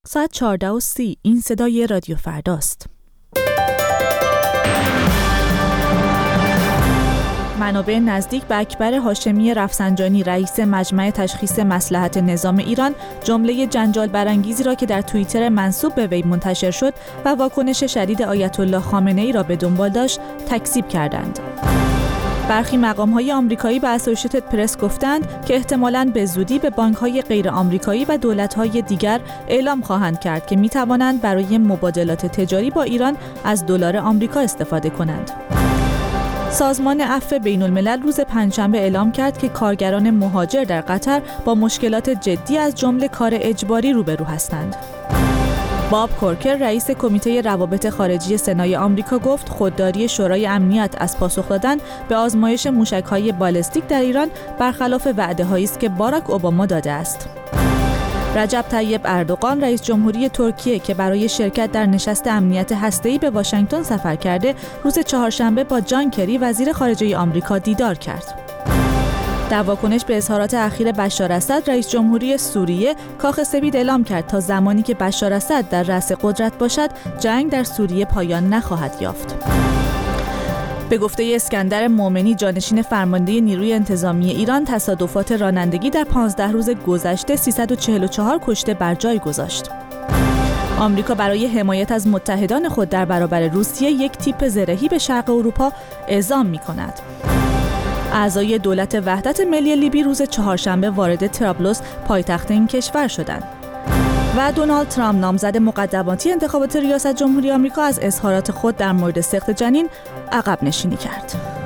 ساعت 14:30. این صدای رادیو فرداست. منابع نزدیک به اکبر هاشمی رفسنجانی رئیس مجمع تشخیص مصلحت نظام ایران جمله جنجال برانگیزی را که در توییتر منسوب به وی منتشر شد و واکنش شدید آیت الله خامنه‌ای را به دنبال داشت تکذیب کردند. برخی مقام‌های آمریکایی به اسوشییتد پرس گفتند که احتمالاً به زودی به بانک‌های غیر آمریکایی و دولت‌های دیگر اعلام خواهند کرد که می‌توانند برای مبادلات تجاری با ایران از دلار آمریکا استفاده کنند. سازمان عفو بین‌الملل روز پنجشنبه اعلام کرد که کارگران مهاجر در قطر با مشکلات جدی از جمله کار اجباری روبرو هستند. باب کورکر رئیس کمیته روابط خارجی سنای آمریکا گفت خودداری شورای امنیت از پاسخ دادن به آزمایش موشک‌های بالستیک در ایران برخلاف وعده‌هایی است که باراک اوباما داده است. رجب طیب اردوغان رئیس جمهوری ترکیه که برای شرکت در نشست امنیت هسته‌ای به واشنگتن سفر کرده، روز چهارشنبه با جان کری وزیر خارجه آمریکا دیدار کرد. در واکنش به اظهارات اخیر بشار اسد، رئیس جمهوری سوریه کاخ سفید اعلام کرد تا زمانی که بشار اسد در رأس قدرت باشد، جنگ در سوریه پایان نخواهد یافت. به گفته اسکندر مومنی جانشین فرمانده نیروی انتظامی ایران، تصادفات رانندگی در 15 روز گذشته 344 کشته بر جای گذاشت. آمریکا برای حمایت از متحدان خود در برابر روسیه یک تیپ زرهی به شرق اروپا اعزام می‌کند. اعضای دولت وحدت ملی لیبی روز چهارشنبه وارد طرابلس پایتخت این کشور شدند. و دونالد ترامپ نامزد مقدماتی انتخابات ریاست جمهوری آمریکا از اظهارات خود در مورد سقط جنین عقب نشینی کرد.